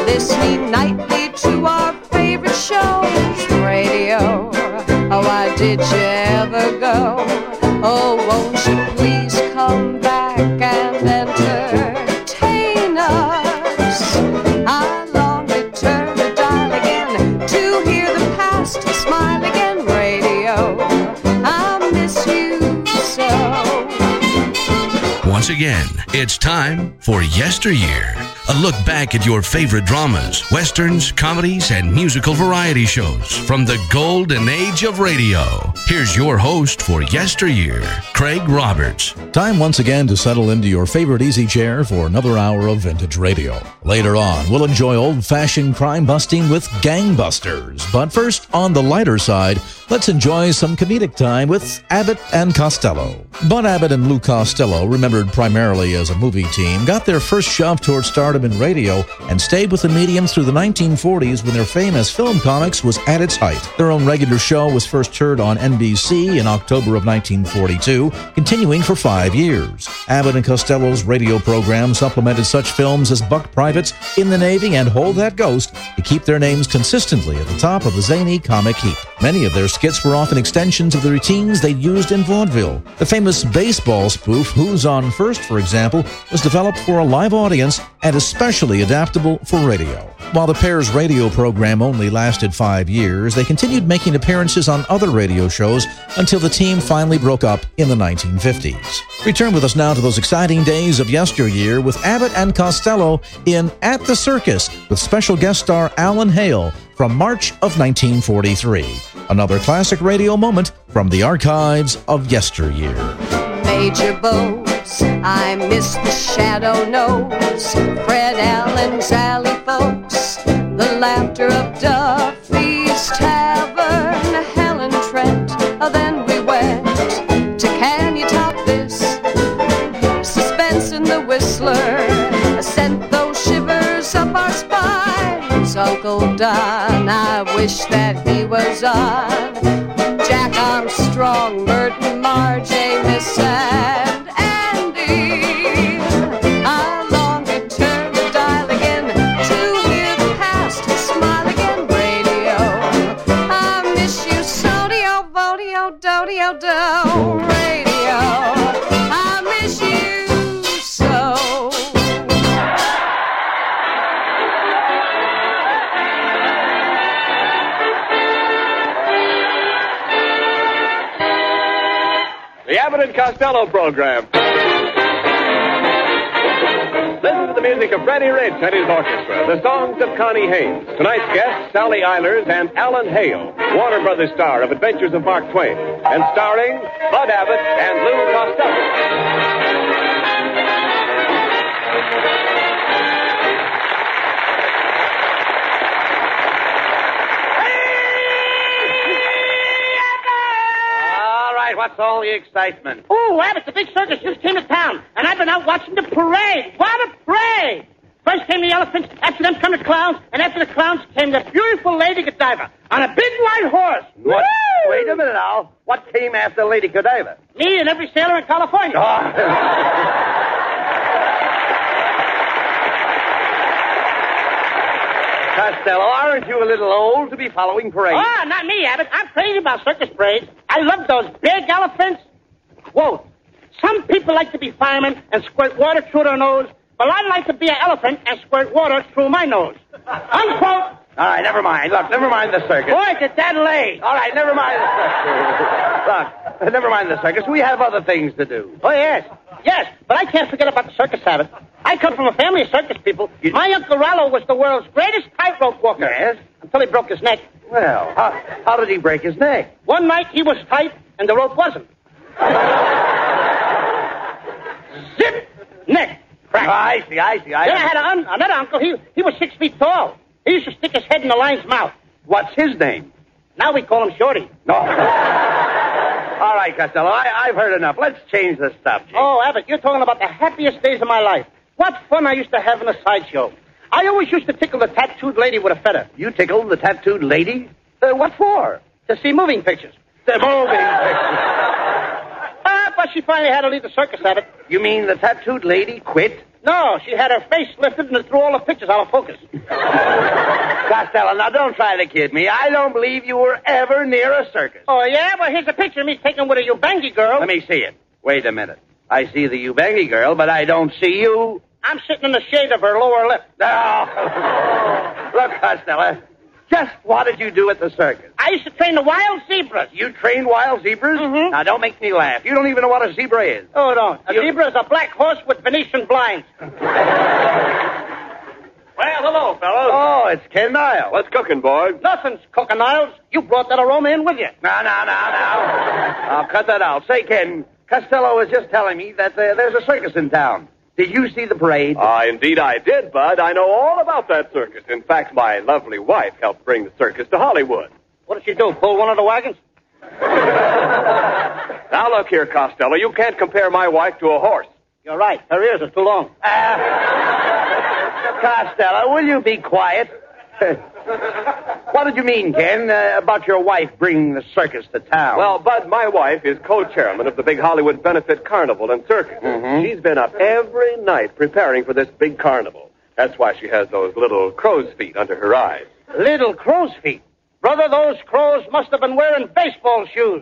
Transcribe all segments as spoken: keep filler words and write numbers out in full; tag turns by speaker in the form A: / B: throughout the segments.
A: listening nightly to our favorite shows. Radio, oh, why did you ever go? Oh, won't you please come back and entertain us? I long to turn the dial again to hear the past smile again. Radio, I miss you so.
B: Once again, it's time for Yesteryear. A look back at your favorite dramas, westerns, comedies, and musical variety shows from the golden age of radio. Here's your host for Yesteryear, Craig Roberts.
C: Time once again to settle into your favorite easy chair for another hour of vintage radio. Later on, we'll enjoy old-fashioned crime busting with Gangbusters. But first, on the lighter side, let's enjoy some comedic time with Abbott and Costello. Bud Abbott and Lou Costello, remembered primarily as a movie team, got their first shove toward stardom in radio and stayed with the medium through the nineteen forties when their fame as film comics was at its height. Their own regular show was first heard on N B C in October of nineteen forty-two, continuing for five years. Abbott and Costello's radio program supplemented such films as Buck Privates, In the Navy, and Hold That Ghost to keep their names consistently at the top of the zany comic heap. Many of their skits were often extensions of the routines they'd used in vaudeville. The famous baseball spoof, Who's On First, for example, was developed for a live audience and especially adaptable for radio. While the pair's radio program only lasted five years, they continued making appearances on other radio shows until the team finally broke up in the nineteen fifties. Return with us now to those exciting days of yesteryear with Abbott and Costello in At the Circus with special guest star Alan Hale from March of nineteen forty-three. Another classic radio moment from the archives of yesteryear.
A: Major Bose, I miss the shadow nose, Fred Allen's alley folks, the laughter of Duffy's Tavern, Helen Trent. Oh, then we went to Can You Top This? Suspense in the Whistler sent those shivers up our spines. Uncle Don, I wish that he was on. Jack Armstrong, Merton, Marge, Amos, and Andy. I long to turn the dial again to hear the past smile again. Radio, I miss you so. Dio, vodio, do-dio, do. Radio, I miss you so.
D: The Abbott and Costello program. Listen to the music of Freddie Rich and his orchestra, the songs of Connie Haynes. Tonight's guests, Sally Eilers and Alan Hale, Warner Brothers star of Adventures of Mark Twain, and starring Bud Abbott and Lou Costello.
E: What's all the excitement?
F: Oh, Abbott, the big circus just came to town, and I've been out watching the parade. What a parade! First came the elephants, after them come the clowns, and after the clowns came the beautiful Lady Godiva on a big white horse.
E: What? Wait a minute now. What came after Lady Godiva?
F: Me and every sailor in California.
E: Oh. Costello, aren't you a little old to be following parades?
F: Oh, not me, Abbott. I'm crazy about circus parades. I love those big elephants. Quote, some people like to be firemen and squirt water through their nose, but I like to be an elephant and squirt water through my nose. Unquote.
E: All right, never mind. Look, never mind the circus.
F: Boy, did that lay.
E: All right, never mind the circus. Look, never mind the circus. We have other things to do.
F: Oh, yes. Yes, but I can't forget about the circus, Abbott. I come from a family of circus people. You... My Uncle Rollo was the world's greatest tightrope walker.
E: Yes?
F: Until he broke his neck.
E: Well, how, how did he break his neck?
F: One night he was tight and the rope wasn't. Zip! Neck. Crack.
E: Oh, I see, I see, I see.
F: Then I had an, another uncle. He, he was six feet tall. He used to stick his head in the lion's mouth.
E: What's his name?
F: Now we call him Shorty.
E: No. All right, Costello, I, I've heard enough. Let's change the subject.
F: Oh, Abbott, you're talking about the happiest days of my life. What fun I used to have in a sideshow. I always used to tickle the tattooed lady with a feather.
E: You tickled the tattooed lady? Uh, what for?
F: To see moving pictures.
E: The moving pictures.
F: Ah, but she finally had to leave the circus, Abbott.
E: You mean the tattooed lady quit?
F: No, she had her face lifted and it threw all the pictures out of focus.
E: Costello, now don't try to kid me. I don't believe you were ever near a circus.
F: Oh, yeah? Well, here's a picture of me taken with a Ubangi girl.
E: Let me see it. Wait a minute. I see the Ubangi girl, but I don't see you.
F: I'm sitting in the shade of her lower lip.
E: Oh. Look, Costello, just what did you do at the circus?
F: I used to train the wild zebras.
E: You trained wild zebras?
F: Mm-hmm.
E: Now, don't make me laugh. You don't even know what a zebra is.
F: Oh, don't. A
E: You-
F: zebra is a black horse with Venetian blinds.
D: Well, hello, fellows.
E: Oh, it's Ken Niles.
D: What's cooking, boys?
F: Nothing's cooking, Niles. You brought that aroma in with you.
E: No, no, no, no. I'll cut that out. Say, Ken, Costello was just telling me that uh, there's a circus in town. Did you see the parade?
D: Ah, indeed I did, Bud. I know all about that circus. In fact, my lovely wife helped bring the circus to Hollywood.
F: What did she do, pull one of the wagons?
D: Now, look here, Costello. You can't compare my wife to a horse.
F: You're right. Her ears are too long.
E: Uh, Costello, will you be quiet? What did you mean, Ken, uh, about your wife bringing the circus to town?
D: Well, Bud, my wife is co-chairman of the big Hollywood Benefit Carnival and Circus.
E: Mhm.
D: She's been up every night preparing for this big carnival. That's why she has those little crow's feet under her eyes.
F: Little crow's feet. Brother, those crows must have been wearing baseball shoes.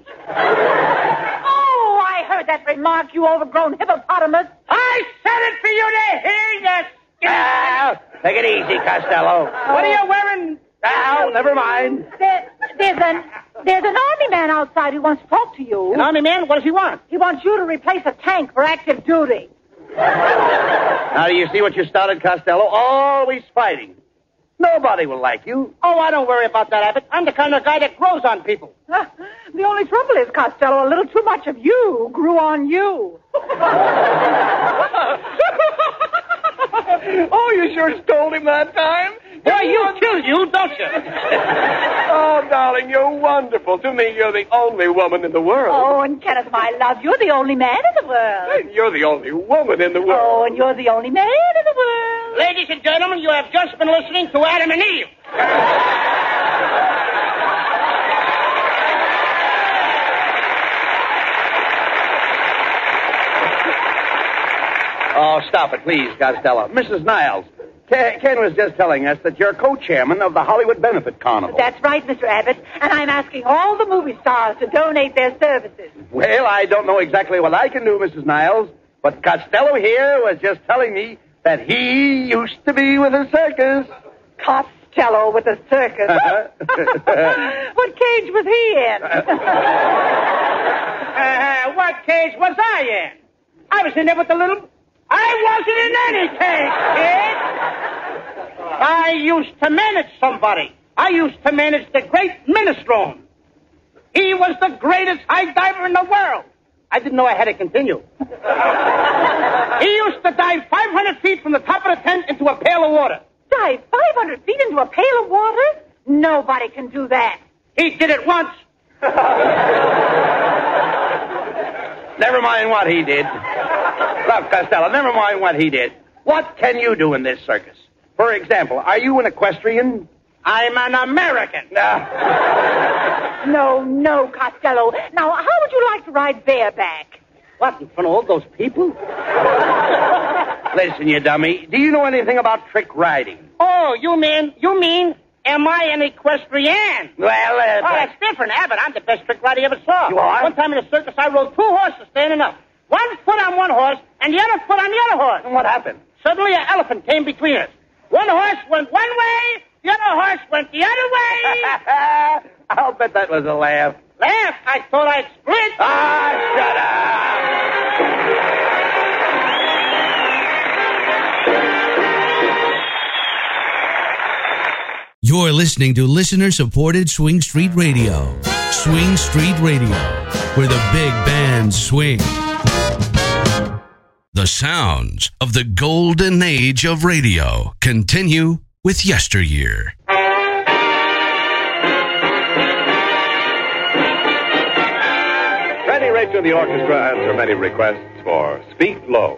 G: Oh, I heard that remark, you overgrown hippopotamus.
F: I said it for you to hear, you
E: Ah, take it easy, Costello.
F: What are you wearing?
E: Now, never mind.
G: There, there's an there's an army man outside who wants to talk to you.
F: An army man? What does he want?
G: He wants you to replace a tank for active duty.
E: Now, do you see what you started, Costello? Always fighting. Nobody will like you.
F: Oh, I don't worry about that, Abbott. I'm the kind of guy that grows on people.
G: The only trouble is, Costello, a little too much of you grew on you.
D: Oh, you sure stole him that time?
F: Boy, you kill you, don't you?
D: Oh, darling, you're wonderful. To me, you're the only woman in the world.
G: Oh, and Kenneth, my love, you're the only man in the world.
D: You're the only woman in the world.
G: Oh, and you're the only man in the world.
F: Ladies and gentlemen, you have just been listening to Adam and Eve.
E: Oh, stop it, please, Costello. Missus Niles, Ken, Ken was just telling us that you're co-chairman of the Hollywood Benefit Carnival.
G: That's right, Mister Abbott, and I'm asking all the movie stars to donate their services.
E: Well, I don't know exactly what I can do, Missus Niles, but Costello here was just telling me that he used to be with a circus.
G: Costello with a circus. What cage was he in?
F: Uh, what cage was I in? I was in there with the little... I wasn't in any cage, kid. I used to manage somebody. I used to manage the great Minestrone. He was the greatest high diver in the world. I didn't know I had to continue. He used to dive five hundred feet from the top of the tent into a pail of water.
G: Dive five hundred feet into a pail of water? Nobody can do that.
F: He did it once.
E: Never mind what he did. Look, Costello, never mind what he did. What can you do in this circus? For example, are you an equestrian?
F: I'm an American.
E: Uh,
G: No, no, Costello. Now, how would you like to ride bareback?
F: What, in front of all those people?
E: listen, you dummy. Do you know anything about trick riding?
F: Oh, you mean, you mean, am I an equestrian?
E: Well, uh,
F: Oh, that's different, Abbott. I'm the best trick rider you ever saw.
E: You are?
F: One time in a circus, I rode two horses standing up. One foot on one horse, and the other foot on the other horse.
E: what happened?
F: Suddenly, an elephant came between us. One horse went one way, the other horse went the other way.
E: I'll bet that was a laugh.
F: Laugh? I thought I'd split.
E: Ah, shut up!
B: You're listening to listener-supported Swing Street Radio. Swing Street Radio, where the big bands swing. The sounds of the golden age of radio continue with Yesteryear.
D: Freddie Rich and the orchestra answer many requests for Speak Low.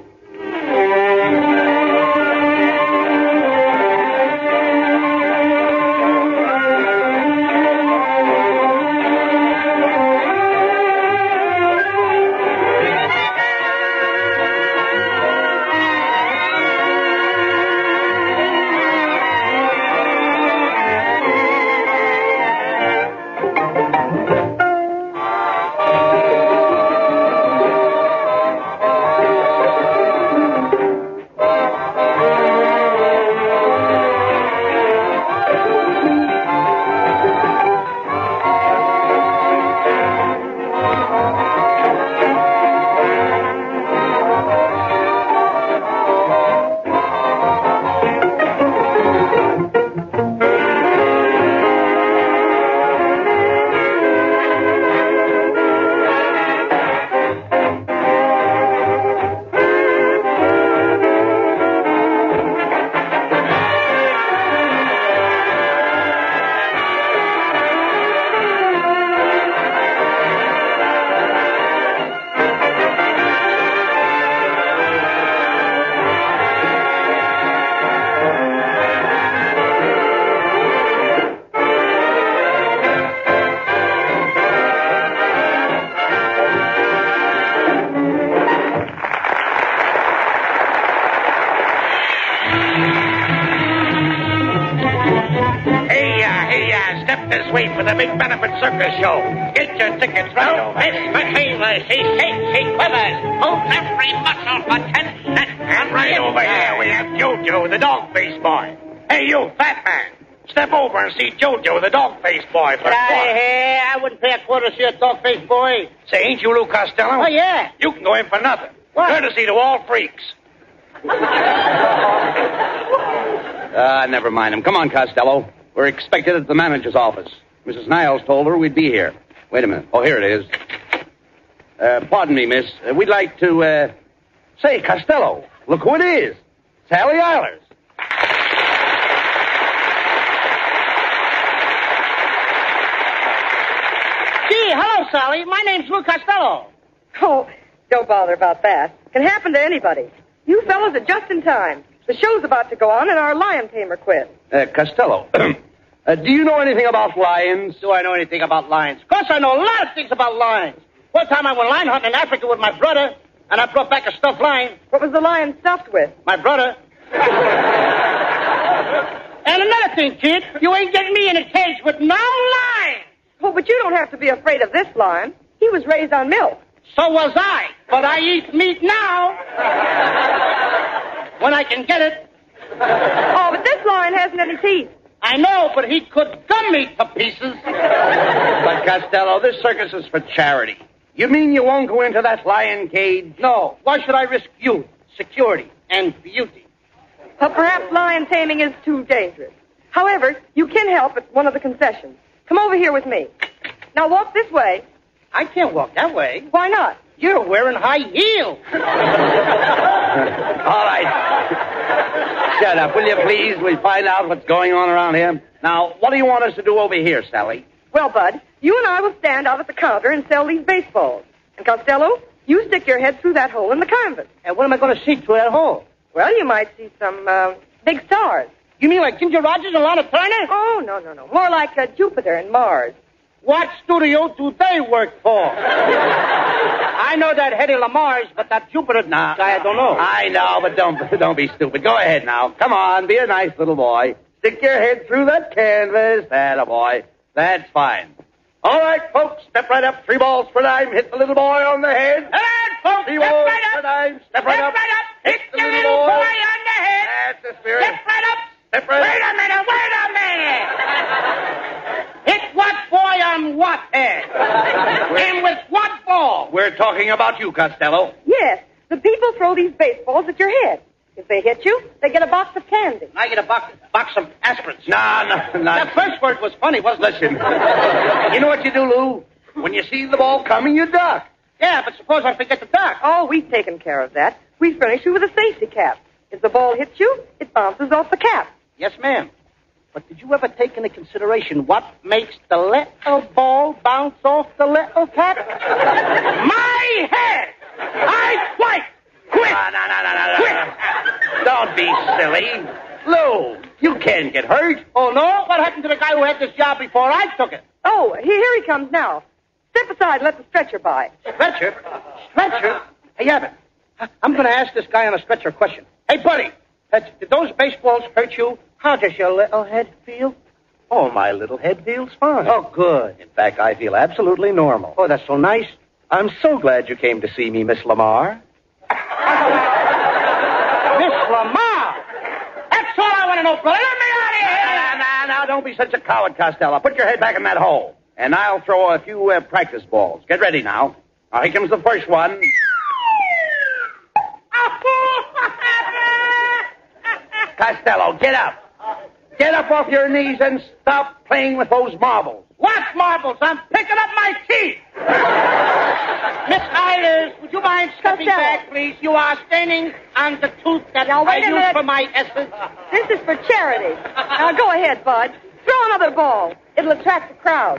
E: Step this way for the big benefit circus show. Get your tickets right over.
H: Mister Taylor, she shakes, she quivers, moves every muscle for ten cents.
E: And right over here we have Jojo, the dog-faced boy. Hey, you, fat man. Step over and see Jojo, the dog-faced boy. For
F: Get out of here. I wouldn't pay a quarter to see a dog-faced boy.
E: Say, ain't you Lou Costello?
F: Oh, yeah.
E: You can go in for nothing.
F: What?
E: Courtesy to all freaks. Ah, uh, never mind him. Come on, Costello. We're expected at the manager's office. Missus Niles told her we'd be here. Wait a minute. Oh, here it is. Uh, pardon me, miss. Uh, we'd like to, uh... Say, Costello, look who it is. Sally Eilers.
F: Gee, hello, Sally. My name's Lou Costello.
G: Oh, don't bother about that. Can happen to anybody. You fellas are just in time. The show's about to go on and our lion tamer quit.
E: Uh, Costello, uh, do you know anything about lions?
F: Do I know anything about lions? Of course I know a lot of things about lions. One time I went lion hunting in Africa with my brother, and I brought back a stuffed lion.
G: What was the lion stuffed with?
F: My brother. And another thing, kid, you ain't getting me in a cage with no lion.
G: Oh, but you don't have to be afraid of this lion. He was raised on milk.
F: So was I, but I eat meat now. When I can get it.
G: Oh, but this lion hasn't any teeth.
F: I know, but he could gum me to pieces.
E: But, Costello, this circus is for charity. You mean you won't go into that lion cage?
F: No. Why should I risk youth, security, and beauty?
G: But perhaps lion taming is too dangerous. However, you can help at one of the concessions. Come over here with me. Now walk this way.
F: I can't walk that way.
G: Why not?
F: You're wearing high heels.
E: All right. Shut up, will you please? We'll find out what's going on around here. Now, what do you want us to do over here, Sally?
G: Well, Bud, you and I will stand out at the counter and sell these baseballs. And Costello, you stick your head through that hole in the canvas.
F: And what am I going to see through that hole?
G: Well, you might see some uh, big stars.
F: You mean like Ginger Rogers and Lana Turner?
G: Oh, no, no, no. More like uh, Jupiter and Mars.
F: What studio do they work for? I know that Hedy Lamar's, but that Jupiter
E: nah,
F: guy I don't know.
E: I know, but don't don't be stupid. Go ahead now. Come on, be a nice little boy. Stick your head through that canvas. That boy. That's fine. All right, folks, step right up. Three balls per dime. Hit the little boy on the head.
F: All right, folks,
E: Three
F: step
E: balls
F: right
E: per
F: up.
E: dime. Step,
F: Step
E: right up.
F: right up.
E: Hit
F: Hit
E: the
F: the
E: little
F: little
E: boy.
F: boy on the head.
E: That's the spirit.
F: Step right up.
E: Step right
F: Wait
E: up.
F: a minute, wait a minute. Hit what boy on what head? And with what ball?
E: We're talking about you, Costello.
G: Yes, the people throw these baseballs at your head. If they hit you, they get a box of candy.
F: I get a box, box of aspirins.
E: No, no, no.
F: That first word was funny, wasn't it?
E: Listen, you know what you do, Lou? When you see the ball coming, you duck.
F: Yeah, but suppose I forget to duck.
G: Oh, we've taken care of that. We furnish you with a safety cap. If the ball hits you, it bounces off the cap.
F: Yes, ma'am. But did you ever take into consideration what makes the little ball bounce off the little cap? My head! I quite quit!
E: No, no, no, no, no,
F: Quit!
E: no. Don't be silly. Lou, you can't get hurt.
F: Oh, no? What happened to the guy who had this job before I took it?
G: Oh, here, here he comes now. Step aside and let the stretcher by.
F: Stretcher? Stretcher? Hey, Abbott, I'm going to ask this guy on a stretcher a question. Hey, buddy, has, did those baseballs hurt you? How does your little head feel?
I: Oh, my little head feels fine.
F: Oh, good.
I: In fact, I feel absolutely normal.
F: Oh, that's so nice.
I: I'm so glad you came to see me, Miss Lamar.
F: Miss Lamar! That's all I want to know, brother. Let me out of here!
E: Now, now, now, don't be such a coward, Costello. Put your head back in that hole. And I'll throw a few uh, practice balls. Get ready now. Now, here comes the first one. Costello, get up. Get up off your knees and stop playing with those marbles.
F: What marbles? I'm picking up my teeth. Miss Eilers, would you mind stepping
G: Costello.
F: back, please? You are standing on the tooth that
G: Now,
F: I
G: wait a
F: use
G: minute.
F: for my essence.
G: This is for charity. Now, go ahead, Bud. Throw another ball. It'll attract the crowd.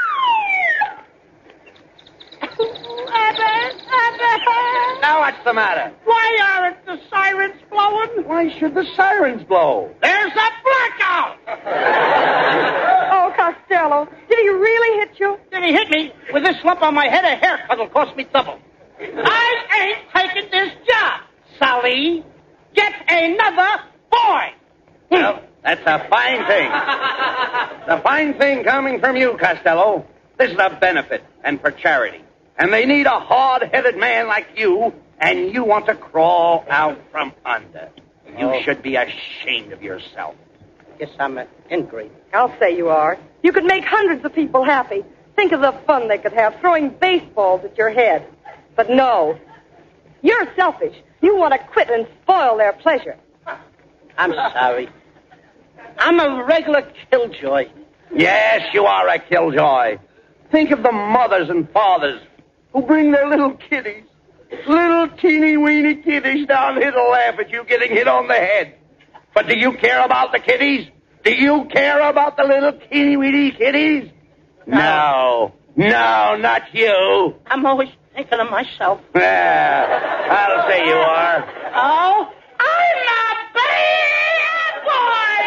E: Now, what's the matter?
F: Why aren't the sirens blowing?
E: Why should the sirens blow?
F: There's a blackout!
G: Oh, Costello, did he really hit you?
F: Did he hit me? With this lump on my head, a haircut will cost me double. I ain't taking this job, Sally. Get another boy.
E: Well, That's a fine thing. It's a fine thing coming from you, Costello. This is a benefit and for charity. And they need a hard-headed man like you, and you want to crawl out from under. You
F: Oh.
E: should be ashamed of yourself.
F: Guess I'm an ingrate.
G: I'll say you are. You could make hundreds of people happy. Think of the fun they could have throwing baseballs at your head. But no. You're selfish. You want to quit and spoil their pleasure.
F: I'm sorry. I'm a regular killjoy.
E: Yes, you are a killjoy. Think of the mothers and fathers who bring their little kiddies, little teeny-weeny kiddies down here to laugh at you getting hit on the head. But do you care about the kiddies? Do you care about the little teeny-weeny kiddies? No. No, not you.
F: I'm always thinking of myself.
E: Yeah, I'll say you are.
F: Oh, I'm a bad boy!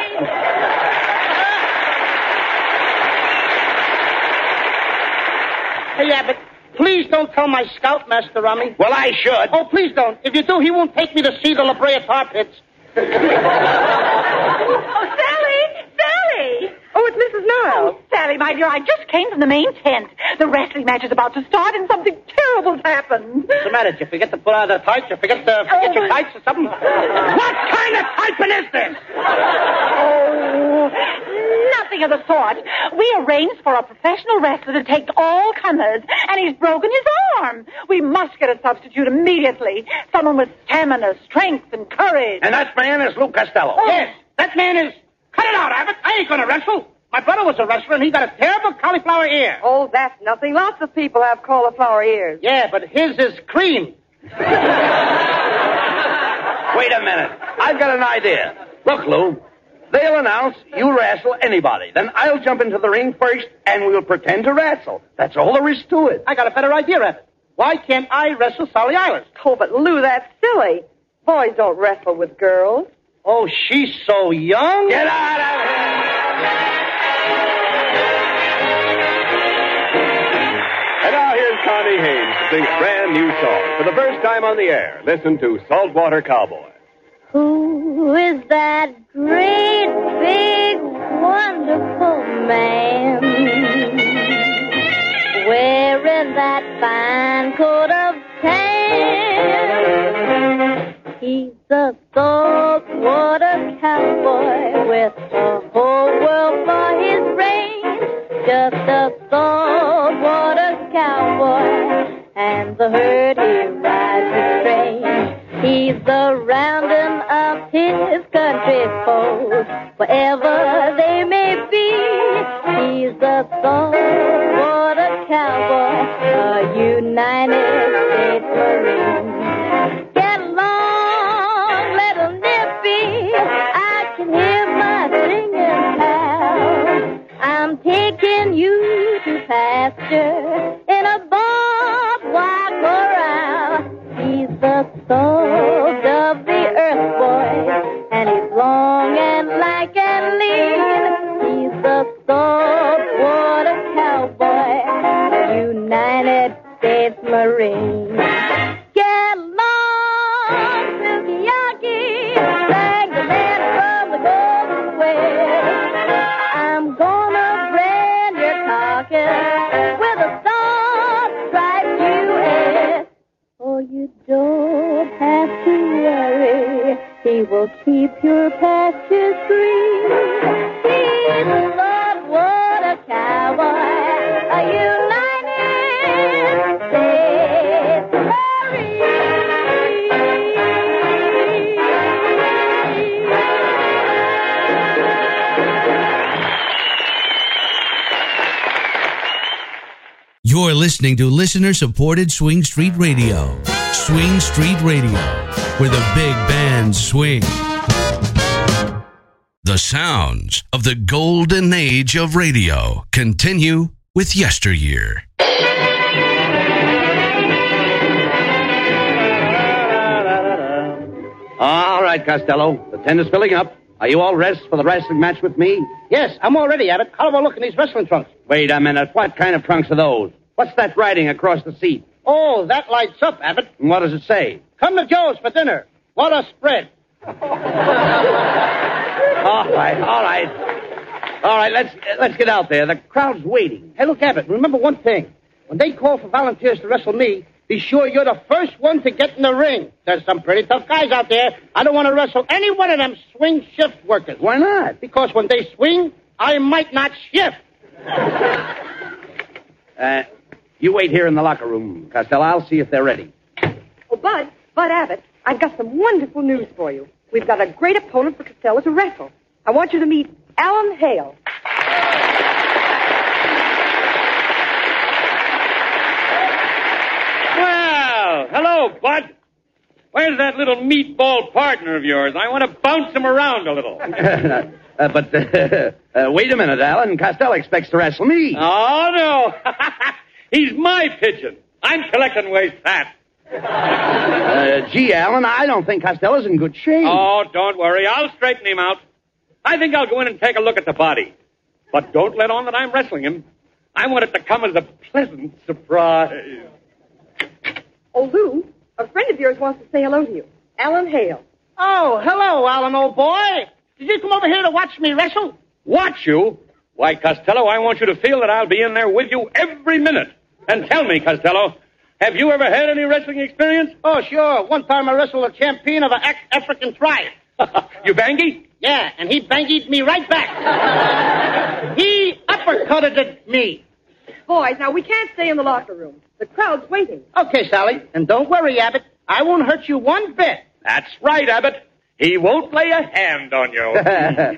F: Hey, Abbott, please don't tell my scoutmaster on me.
E: Well, I should.
F: Oh, please don't. If you do, he won't take me to see the La Brea Tar Pits.
G: Oh, Sally! Sally! Oh, it's Missus Niles.
J: Oh, Sally, my dear, I just came from the main tent. The wrestling match is about to start, and something terrible's happened.
F: What's the matter? Did you forget to put on the tights? You forget to forget your tights or something? What kind of typing is this?
J: Oh, nothing of the sort. We arranged for a professional wrestler to take all comers, and he's broken his arm. We must get a substitute immediately. Someone with stamina, strength, and courage.
E: And that man is Lou Costello.
F: Oh. Yes, that man is... Cut it out, Abbott. I ain't going to wrestle. My brother was a wrestler, and he got a terrible cauliflower ear.
G: Oh, that's nothing. Lots of people have cauliflower ears.
F: Yeah, but his is cream.
E: Wait a minute. I've got an idea. Look, Lou, they'll announce you wrestle anybody. Then I'll jump into the ring first, and we'll pretend to wrestle. That's all there is to it.
F: I got a better idea, Abbott. Why can't I wrestle Sally Eilers?
G: Oh, but Lou, that's silly. Boys don't wrestle with girls.
F: Oh, she's so young.
E: Get out of here!
D: And now here's Connie Haynes to sing a brand new song. For the first time on the air, listen to Saltwater Cowboy.
K: Who is that great, big, wonderful man wearing that fine coat of tan? He's a saltwater cowboy with the whole world for his range. Just a saltwater cowboy, and the herd he rides is strange. He's the rounding up his country foes, wherever they may be. He's a saltwater cowboy, a United States Marine. Get along, little Nippy, I can hear my singing pal. I'm taking you to pasture in a barbed wire corral. He's the salt of the earth, boy, and he's long and lank and lean. He's the saltwater cowboy, a United States Marine. Get along, Silky Yaki, sang the man from the Golden West. I'm gonna brand your carcass with a star-striped U S. Oh, you don't have to worry, he will keep your pastures green. He's a saltwater cowboy, a United States
B: You're listening to listener-supported Swing Street Radio. Swing Street Radio, where the big bands swing. The sounds of the golden age of radio continue with Yesteryear.
E: All right, Costello. The tent is filling up. Are you all dressed for the wrestling match with me?
F: Yes, I'm all ready, Abbott. How about looking these wrestling trunks?
E: Wait a minute. What kind of trunks are those? What's that writing across the seat?
F: Oh, that lights up, Abbott.
E: And what does it say?
F: Come to Joe's for dinner. What a spread.
E: Oh, All right, all right. All right, let's let's get out there. The crowd's waiting.
F: Hey, look, Abbott, remember one thing. When they call for volunteers to wrestle me, be sure you're the first one to get in the ring. There's some pretty tough guys out there. I don't want to wrestle any one of them swing shift workers.
E: Why not?
F: Because when they swing, I might not shift.
E: uh, you wait here in the locker room, Costello. I'll see if they're ready.
G: Oh, Bud, Bud Abbott, I've got some wonderful news for you. We've got a great opponent for Costello to wrestle. I want you to meet Alan Hale.
L: Well, hello, Bud. Where's that little meatball partner of yours? I want to bounce him around a little.
E: uh, but uh, uh, wait a minute, Alan. Costello expects to wrestle me.
L: Oh, no. He's my pigeon. I'm collecting waste fat.
E: Uh, gee, Alan, I don't think Costello's in good shape.
L: Oh, don't worry. I'll straighten him out. I think I'll go in and take a look at the body. But don't let on that I'm wrestling him. I want it to come as a pleasant surprise.
G: Oh, Lou, a friend of yours wants to say hello to you. Alan Hale.
F: Oh, hello, Alan, old boy. Did you come over here to watch me wrestle?
L: Watch you? Why, Costello, I want you to feel that I'll be in there with you every minute. And tell me, Costello, have you ever had any wrestling experience?
F: Oh, sure. One time I wrestled a champion of an African tribe.
L: You bangy?
F: Yeah, and he bangied me right back. He uppercutted me.
G: Boys, now we can't stay in the locker room. The crowd's waiting.
F: Okay, Sally. And don't worry, Abbott. I won't hurt you one bit.
L: That's right, Abbott. He won't lay a hand on you.
F: I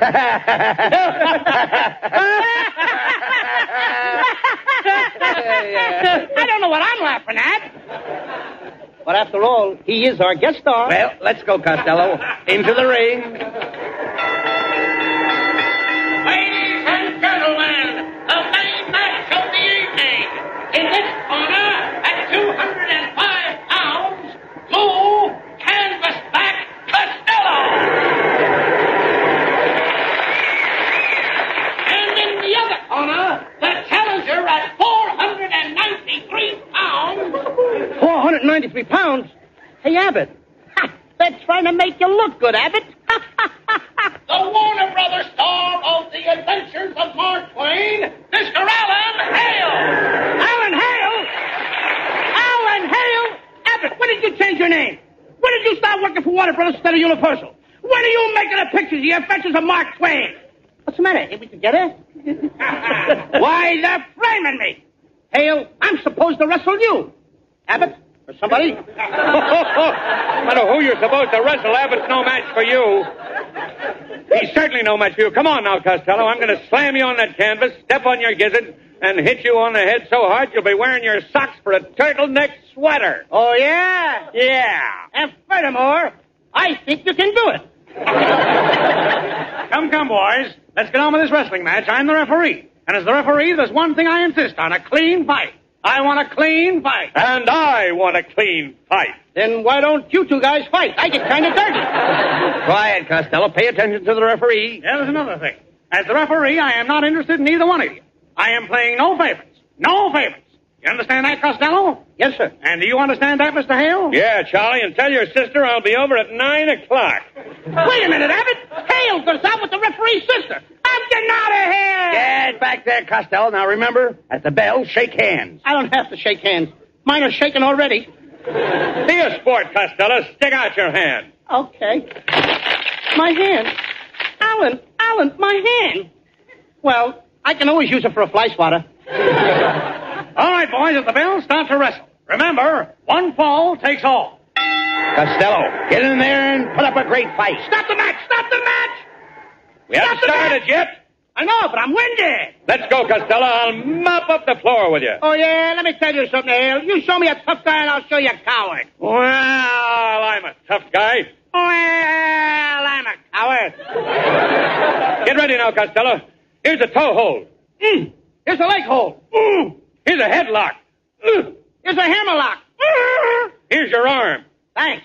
F: don't know what I'm laughing at. But after all, he is our guest star.
E: Well, let's go, Costello. Into the ring.
H: Ladies and gentlemen, the main match of the evening. In this corner, at two hundred five pounds, Lou Canvasback Costello. And in the other corner, the challenger at four hundred ninety-three pounds.
F: four hundred ninety-three pounds? Hey, Abbott. Ha, they're trying to make you look good, Abbott.
H: The Warner Brothers star of The Adventures of Mark Twain, Mister Alan Hale.
F: Alan Hale? Alan Hale? Abbott, when did you change your name? When did you start working for Warner Brothers instead of Universal? When are you making the pictures of The Adventures of Mark Twain? What's the matter? Ain't we together? Why, they're framing me. Hale, I'm supposed to wrestle you. Abbott, or somebody?
L: I don't know who you're supposed to wrestle. Abbott's no match for you. He's certainly no match for you. Come on now, Costello. I'm going to slam you on that canvas, step on your gizzard, and hit you on the head so hard you'll be wearing your socks for a turtleneck sweater.
F: Oh, yeah?
L: Yeah.
F: And furthermore, I think you can do it.
L: Come, come, boys. Let's get on with this wrestling match. I'm the referee. And as the referee, there's one thing I insist on, a clean fight. I want a clean fight. And I want a clean fight.
F: Then why don't you two guys fight? I get kind of dirty.
E: Quiet, Costello. Pay attention to the referee.
L: Yeah, there's another thing. As the referee, I am not interested in either one of you. I am playing no favorites. No favorites. You understand that, Costello?
F: Yes, sir.
L: And do you understand that, Mister Hale? Yeah, Charlie, and tell your sister I'll be over at nine o'clock.
F: Wait a minute, Abbott. Hale goes out with the referee's sister. I'm getting out of here.
E: Get back there, Costello. Now remember, at the bell, shake hands.
F: I don't have to shake hands. Mine are shaking already.
L: Be a sport, Costello. Stick out your hand.
F: Okay. My hand. Alan, Alan, my hand. Well, I can always use it for a fly swatter.
L: All right, boys, at the bell, start to wrestle. Remember, one fall takes all.
E: Costello, get in there and put up a great fight.
F: Stop the match! Stop the match!
L: We haven't started yet.
F: I know, but I'm winded.
L: Let's go, Costello. I'll mop up the floor with you.
F: Oh, yeah? Let me tell you something, Hale. You show me a tough guy, and I'll show you a coward.
L: Well, I'm a tough guy.
F: Well, I'm a coward.
L: Get ready now, Costello. Here's a toe hold.
F: Mm. Here's a leg hold.
L: Mm. Here's a headlock.
F: Mm. Here's a hammerlock. Mm.
L: Here's your arm.
F: Thanks.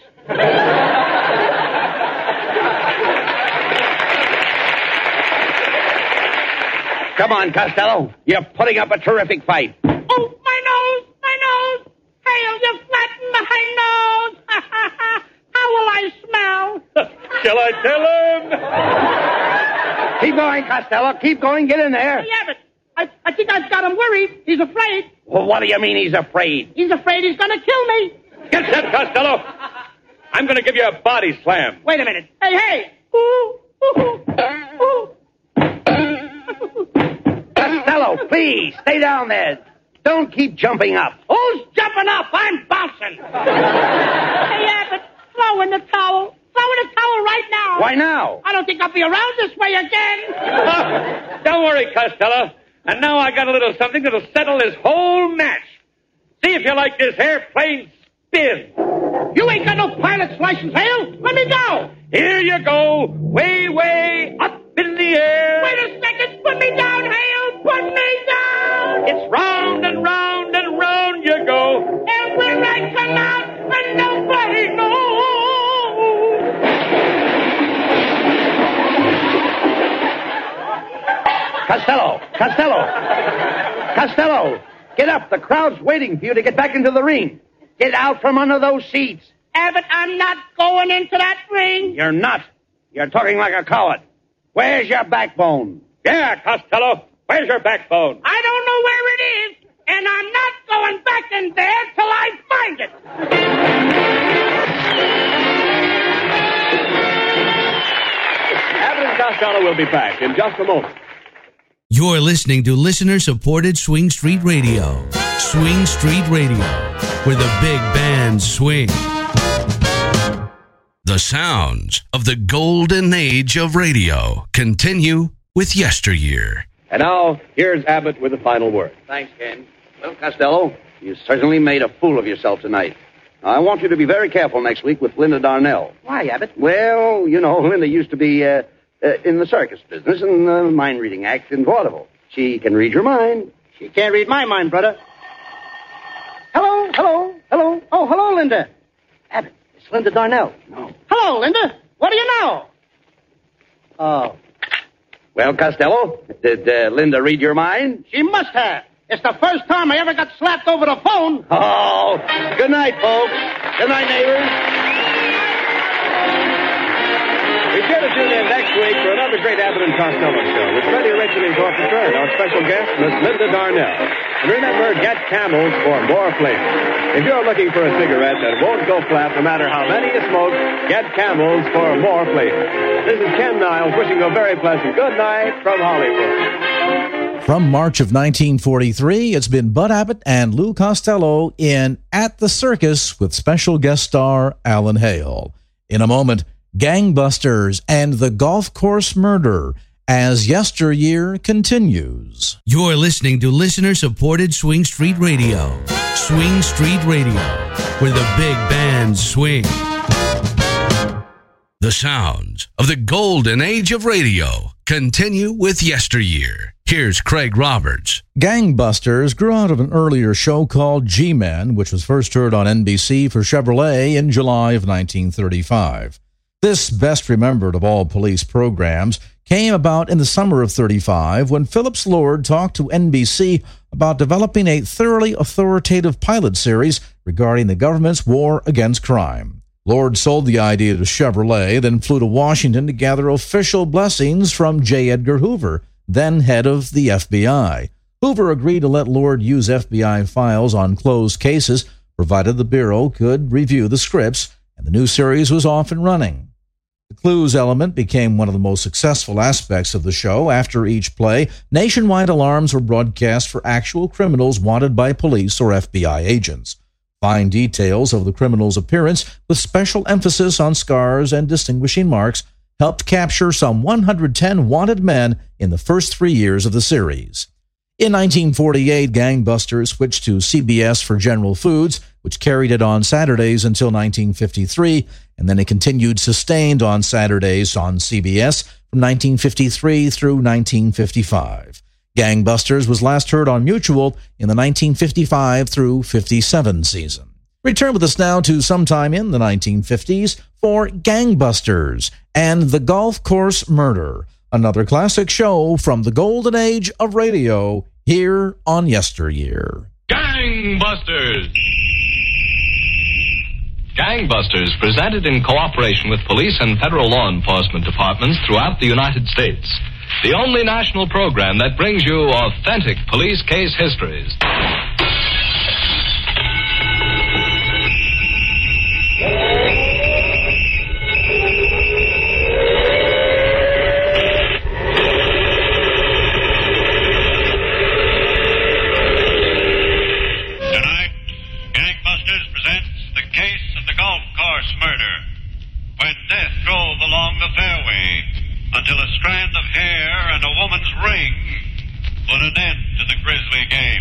E: Come on, Costello. You're putting up a terrific fight.
F: Oh, my nose, my nose. Hale, you flattened my nose. How How will I smell?
L: Shall I tell him?
E: Keep going, Costello. Keep going. Get in there.
F: Hey, Abbott, I, I think I've got him worried. He's afraid.
E: Well, what do you mean he's afraid?
F: He's afraid he's going to kill me.
L: Get set, Costello. I'm going to give you a body slam.
F: Wait a minute. Hey, hey. Ooh, ooh, ooh.
E: Costello, please, stay down there. Don't keep jumping up.
F: Who's jumping up? I'm bouncing. Hey, Abbott, throw in the towel. Throw in the towel right now.
E: Why now?
F: I don't think I'll be around this way again.
L: Oh, don't worry, Costello. And now I got a little something that'll settle this whole match. See if you like this airplane spin.
F: You ain't got no pilot's license, Hale. Let me go.
L: Here you go. Way, way up in the air.
F: Wait a second. Put me down, Hale. Put me down.
L: It's round and round and round you go.
F: And when I come out, and nobody knows.
E: Costello! Costello! Costello! Get up. The crowd's waiting for you to get back into the ring. Get out from under those seats.
F: Abbott, I'm not going into that ring.
E: You're not. You're talking like a coward. Where's your backbone?
L: Yeah, Costello. Where's your backbone?
F: I don't know where it is, and I'm not going back in there till I find it.
D: Abbott and Costello will be back in just a moment.
B: You're listening to listener-supported Swing Street Radio. Swing Street Radio, where the big bands swing. The sounds of the golden age of radio continue with yesteryear.
D: And now, here's Abbott with the final word.
E: Thanks, Ken. Well, Costello, you certainly made a fool of yourself tonight. I want you to be very careful next week with Linda Darnell.
I: Why, Abbott?
E: Well, you know, Linda used to be uh, uh, in the circus business and the mind-reading act in vaudeville. She can read your mind.
I: She can't read my mind, brother. Hello, hello, hello. Oh, hello, Linda. Abbott, it's Linda Darnell.
E: No.
F: Hello, Linda. What do you know?
I: Oh.
E: Well, Costello, did uh, Linda read your mind?
F: She must have. It's the first time I ever got slapped over the phone.
E: Oh, good night, folks. Good night, neighbors.
D: Be sure to tune in next week for another great Abbott and Costello show with Freddie Rich and his orchestra and our special guest, Miss Linda Darnell. And remember, get Camels for more flavor. If you're looking for a cigarette that won't go flat no matter how many you smoke, get Camels for more flavor. This is Ken Niles wishing you a very pleasant good night from Hollywood.
C: From March of nineteen forty-three, it's been Bud Abbott and Lou Costello in At the Circus with special guest star Alan Hale. In a moment, Gangbusters and the Golf Course Murder as yesteryear continues.
B: You're listening to listener-supported Swing Street Radio. Swing Street Radio, where the big bands swing. The sounds of the golden age of radio continue with yesteryear. Here's Craig Roberts.
C: Gangbusters grew out of an earlier show called G-Men, which was first heard on N B C for Chevrolet in July of nineteen thirty-five. This best remembered of all police programs came about in the summer of thirty-five when Phillips Lord talked to N B C about developing a thoroughly authoritative pilot series regarding the government's war against crime. Lord sold the idea to Chevrolet, then flew to Washington to gather official blessings from J. Edgar Hoover, then head of the F B I. Hoover agreed to let Lord use F B I files on closed cases, provided the Bureau could review the scripts, and the new series was off and running. The clues element became one of the most successful aspects of the show. After each play, nationwide alarms were broadcast for actual criminals wanted by police or F B I agents. Fine details of the criminal's appearance, with special emphasis on scars and distinguishing marks, helped capture some one hundred ten wanted men in the first three years of the series. In nineteen forty-eight, Gangbusters switched to C B S for General Foods, which carried it on Saturdays until nineteen fifty-three, and then it continued sustained on Saturdays on C B S from nineteen fifty-three through nineteen fifty-five. Gangbusters was last heard on Mutual in the nineteen fifty-five through fifty-seven season. Return with us now to sometime in the nineteen fifties for Gangbusters and the Golf Course Murder, another classic show from the golden age of radio here on Yesteryear.
M: Gangbusters! Gangbusters, presented in cooperation with police and federal law enforcement departments throughout the United States. The only national program that brings you authentic police case histories.
N: Tonight, Gangbusters presents the case of the golf course murder, when death drove along the fairway until a strand of hair and a woman's ring put an end to the grisly game.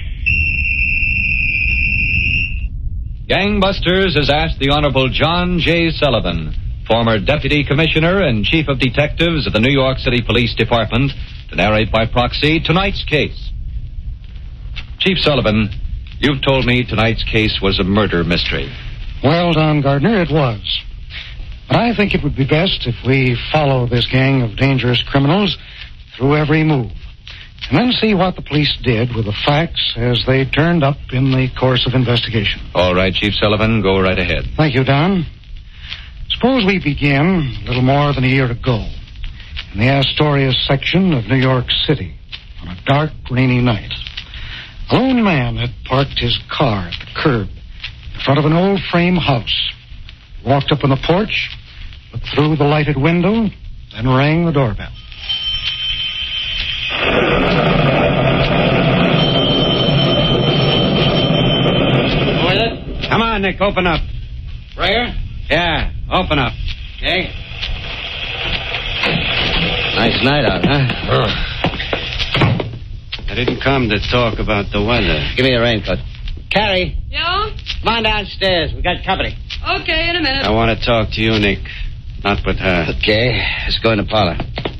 O: Gangbusters has asked the Honorable John J. Sullivan, former Deputy Commissioner and Chief of Detectives of the New York City Police Department, to narrate by proxy tonight's case. Chief Sullivan, you've told me tonight's case was a murder mystery.
P: Well, Don Gardner, it was. But I think it would be best if we follow this gang of dangerous criminals through every move, and then see what the police did with the facts as they turned up in the course of investigation.
O: All right, Chief Sullivan, go right ahead.
P: Thank you, Don. Suppose we begin a little more than a year ago in the Astoria section of New York City on a dark, rainy night. A lone man had parked his car at the curb in front of an old frame house. Walked up on the porch, looked through the lighted window, then rang the doorbell.
E: Who is it? Come on, Nick, open up. Brayer? Yeah, open up. Okay.
Q: Nice night out, huh?
E: I didn't come to talk about the weather.
Q: Give me a raincoat. Carrie,
R: Yeah?
Q: come on downstairs. We got company.
R: Okay, in a minute.
E: I want to talk to you, Nick, not with her.
Q: Okay, let's go in the parlor.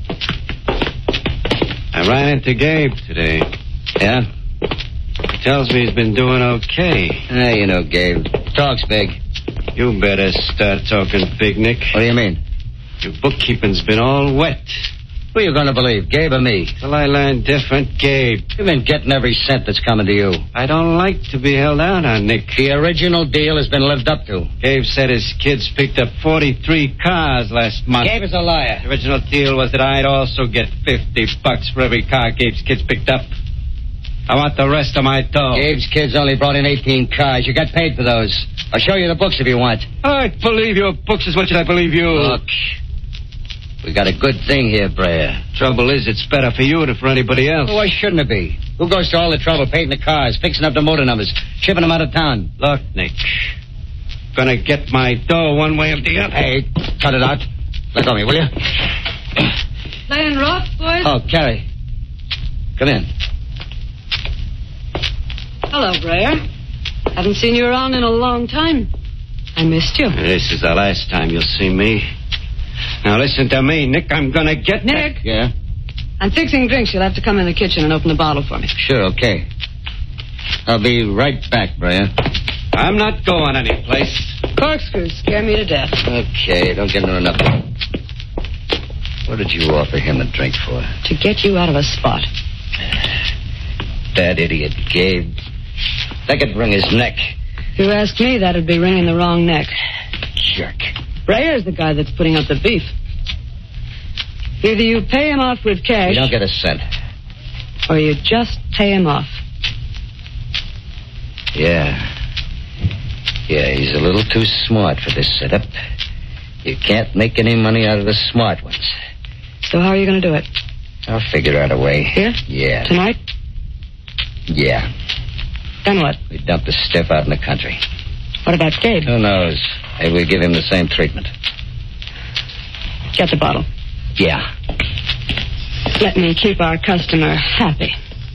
E: I ran into Gabe today.
Q: Yeah?
E: He tells me he's been doing okay.
Q: Ah, you know, Gabe. Talks big.
E: You better start talking big, Nick.
Q: What do you mean?
E: Your bookkeeping's been all wet.
Q: Who are you going to believe, Gabe or me?
E: Well, I learned different, Gabe.
Q: You've been getting every cent that's coming to you.
E: I don't like to be held out on, Nick.
Q: The original deal has been lived up to.
E: Gabe said his kids picked up forty-three cars last month.
Q: Gabe is a liar.
E: The original deal was that I'd also get fifty bucks for every car Gabe's kids picked up. I want the rest of my dough.
Q: Gabe's kids only brought in eighteen cars. You got paid for those. I'll show you the books if you want.
E: I believe your books as much as I believe you.
Q: Look, we got a good thing here, Brayer.
E: Trouble is, it's better for you than for anybody else.
Q: Well, why shouldn't it be? Who goes to all the trouble painting the cars, fixing up the motor numbers, shipping them out of town?
E: Look, Nick, gonna get my dough one way or the other.
Q: Hey, cut it out. Let go of me, will you?
R: Playing rough, boys?
Q: Oh, Carrie. Come in.
R: Hello, Brayer. Haven't seen you around in a long time. I missed you.
E: This is the last time you'll see me. Now listen to me, Nick. I'm gonna get
R: Nick.
E: That.
Q: Yeah?
R: I'm fixing drinks. You'll have to come in the kitchen and open the bottle for me.
Q: Sure, okay. I'll be right back, Brayer.
E: I'm not going anyplace.
R: Corkscrews scare me to death.
Q: Okay, don't get into enough. What did you offer him a drink for?
R: To get you out of a spot.
Q: That idiot, Gabe. That could wring his neck.
R: If you ask me, that'd be wringing the wrong neck.
Q: Jerk.
R: Brayer's the guy that's putting up the beef. Either you pay him off with cash...
Q: You don't get a cent.
R: ...or you just pay him off.
Q: Yeah. Yeah, he's a little too smart for this setup. You can't make any money out of the smart ones.
R: So how are you going to do it?
Q: I'll figure out a way.
R: Here?
Q: Yeah.
R: Tonight?
Q: Yeah.
R: Then what?
Q: We dump the stiff out in the country.
R: What about Gabe?
Q: Who knows? Maybe we give him the same treatment.
R: Get the bottle.
Q: Yeah.
R: Let me keep our customer happy.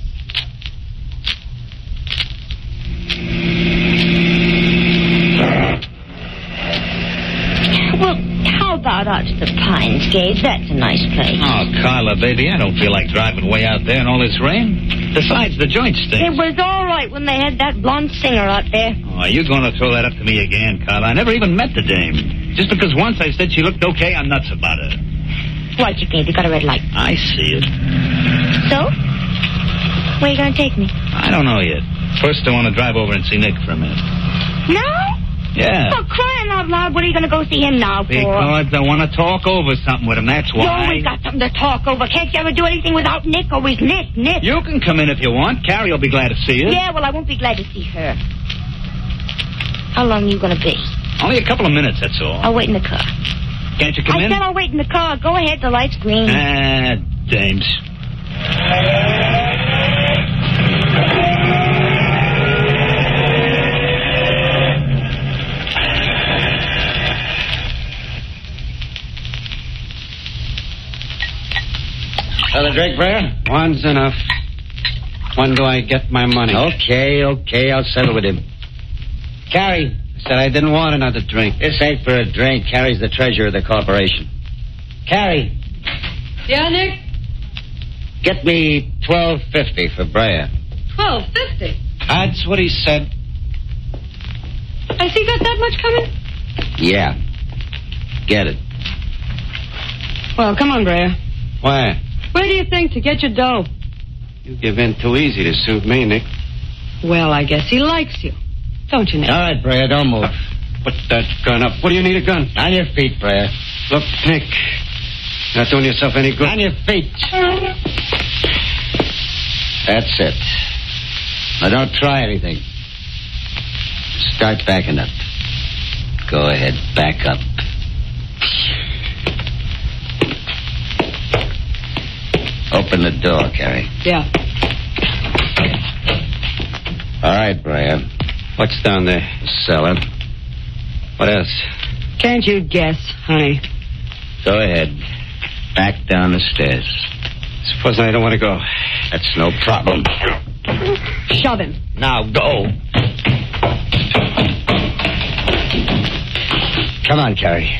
K: Well, how about out to the Pines, Gabe? That's a nice place.
S: Oh, Carla, baby, I don't feel like driving way out there in all this rain. Besides, the joint stinks.
K: It was all right when they had that blonde singer out there.
S: Oh, are you going to throw that up to me again, Carla? I never even met the dame. Just because once I said she looked okay, I'm nuts about her.
K: Watch it, Gabe. You got a red light.
S: I see it.
K: So? Where are you going to take me?
S: I don't know yet. First, I want to drive over and see Nick for a minute.
K: No?
S: Yeah.
K: For crying out loud, what are you going to go see him now for?
S: Because I want to talk over something with him, that's
K: You
S: why.
K: always got something to talk over. Can't you ever do anything without Nick? Always Nick, Nick.
S: You can come in if you want. Carrie will be glad to see you.
K: Yeah, well, I won't be glad to see her. How long are you going to be?
S: Only a couple of minutes, that's all.
K: I'll wait in the car.
S: Can't you come
K: I
S: in?
K: said I'll wait in the car. Go ahead, the light's green.
S: Ah, James.
T: Another drink, Blair? One's enough. When do I get my money?
Q: Okay, okay, I'll settle with him.
T: Carrie, I said I didn't want another drink.
Q: This ain't for a drink. Carrie's the treasurer of the corporation. Carrie,
R: Yeah, Nick?
Q: get me twelve fifty for Brea.
R: Twelve fifty.
T: That's what he said.
R: Has he got that much coming?
Q: Yeah. Get it.
R: Well, come on, Brea.
T: Why?
R: Where do you think to get your dough?
T: You give in too easy to suit me, Nick.
R: Well, I guess he likes you. Don't you, Nick?
Q: All right, Brea, don't move.
T: Put that gun up. What do you need a gun?
Q: On your feet, Brea.
T: Look, Nick. You're not doing yourself any good.
Q: On your feet. That's it. Now, don't try anything. Start backing up. Go ahead, back up. Open the door, Carrie.
R: Yeah.
Q: All right, Brea.
T: What's down there?
Q: The cellar.
T: What else?
R: Can't you guess, honey?
Q: Go ahead. Back down the stairs.
T: Suppose I don't want to go.
Q: That's no problem.
R: Shove him.
Q: Now go. Come on, Carrie.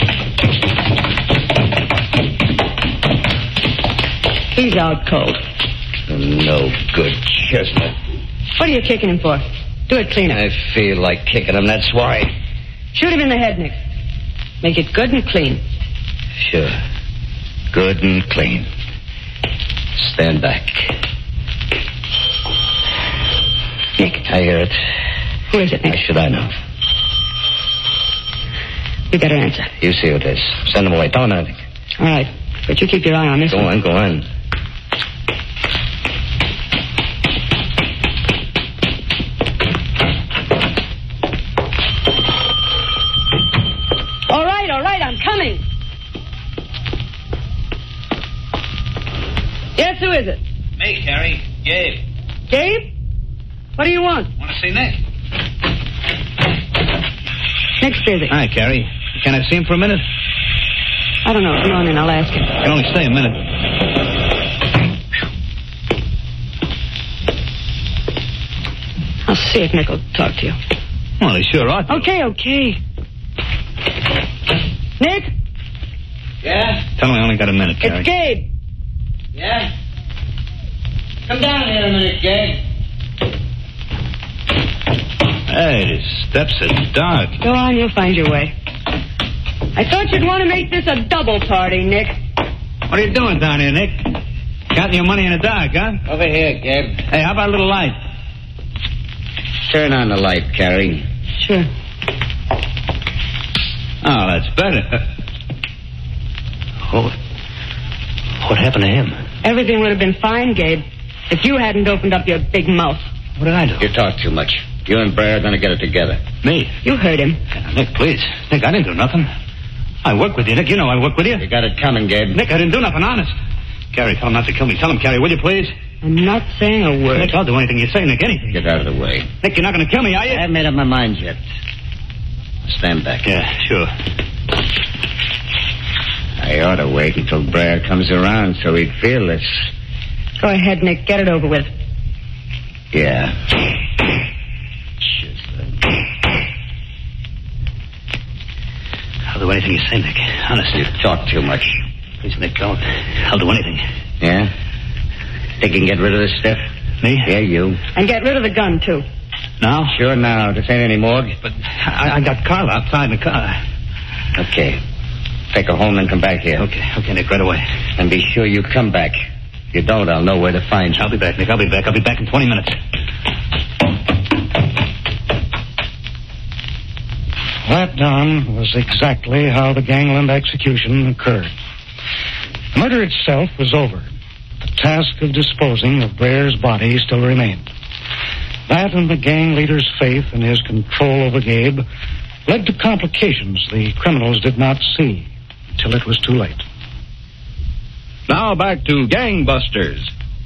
R: He's out cold.
Q: No good, Chestnut.
R: What are you kicking him for? Do it cleaner.
Q: I feel like kicking him, that's why.
R: Shoot him in the head, Nick. Make it good and clean.
Q: Sure. Good and clean. Stand back.
R: Nick.
Q: I hear it.
R: Who is it, Nick?
Q: How should I know?
R: You better answer.
Q: You see who it is. Send him away. Don't know anything.
R: All right. But you keep your eye on this
Q: Go
R: one.
Q: on, go on.
R: All right, all right, I'm coming. Yes, who is it?
S: Me, Carrie. Gabe.
R: Gabe? What do you want?
S: Want to see Nick?
R: Nick's busy.
S: Hi, Carrie. Can I see him for a minute?
R: I don't know. Come on in, I'll ask him.
S: I can only stay a minute.
R: I'll see if Nick will talk to you.
S: Well, he sure ought to.
R: Okay, okay. Nick?
Q: Yeah?
S: Tell him I only got a minute, Carrie.
R: It's Gabe.
Q: Yeah? Come down here a minute, Gabe.
S: Hey, the steps are dark.
R: Go on, you'll find your way. I thought you'd want to make this a double party, Nick.
S: What are you doing down here, Nick? Counting your money in the dark, huh?
Q: Over here, Gabe.
S: Hey, how about a little light?
Q: Turn on the light, Carrie.
R: Sure.
S: Oh, that's better. Oh, what happened to him?
R: Everything would have been fine, Gabe, if you hadn't opened up your big mouth.
S: What did I do?
Q: You talk too much. You and Brea are going to get it together.
S: Me?
R: You heard him.
S: Nick, please. Nick, I didn't do nothing. I work with you, Nick. You know I work with you.
Q: You got it coming, Gabe.
S: Nick, I didn't do nothing, honest. Carrie, tell him not to kill me. Tell him, Carrie, will you, please?
R: I'm not saying a word.
S: Nick, I'll do anything you say, Nick, anything.
Q: Get out of the way.
S: Nick, you're not going to kill me, are you?
Q: I haven't made up my mind yet. Stand back.
S: Yeah, sure.
Q: I ought to wait until Brea comes around so he'd feel this.
R: Go ahead, Nick. Get it over with.
Q: Yeah.
S: I'll do anything you say, Nick. Honest.
Q: You talk too much.
S: Please, Nick, don't. I'll do anything.
Q: Yeah? Think you can get rid of this stuff?
S: Me?
Q: Yeah, you.
R: And get rid of the gun, too.
S: Now?
Q: Sure now. This ain't any morgue.
S: But I, I got Carl outside in the car.
Q: Okay. Take her home and come back here.
S: Okay, okay, Nick, right away.
Q: And be sure you come back. If you don't, I'll know where to find you.
S: I'll be back, Nick. I'll be back. I'll be back in twenty minutes.
P: That, Don, was exactly how the gangland execution occurred. The murder itself was over. The task of disposing of Brayer's body still remained. That and the gang leader's faith in his control over Gabe led to complications the criminals did not see until it was too late.
O: Now back to Gangbusters.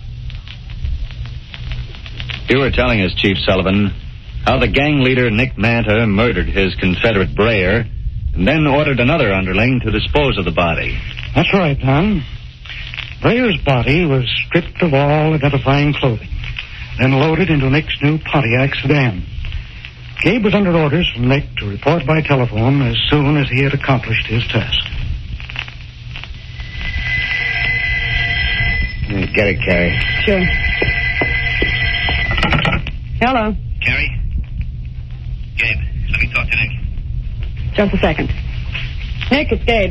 O: You were telling us, Chief Sullivan, how the gang leader Nick Manta murdered his Confederate Brayer and then ordered another underling to dispose of the body.
P: That's right, Don. Brayer's body was stripped of all identifying clothing, then loaded into Nick's new Pontiac sedan. Gabe was under orders from Nick to report by telephone as soon as he had accomplished his task.
Q: Get it, Carrie.
R: Sure. Hello.
S: Carrie? Gabe, let me talk to Nick.
R: Just a second. Nick, it's Gabe.